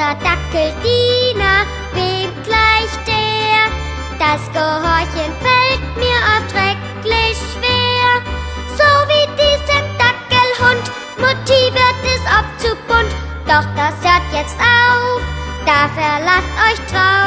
großer Dackeldiener, wem gleicht der? Das Gehorchen fällt mir oft schrecklich schwer. So wie diesem Dackelhund, Mutti wird es oft zu bunt. Doch das hört jetzt auf, da verlasst euch drauf.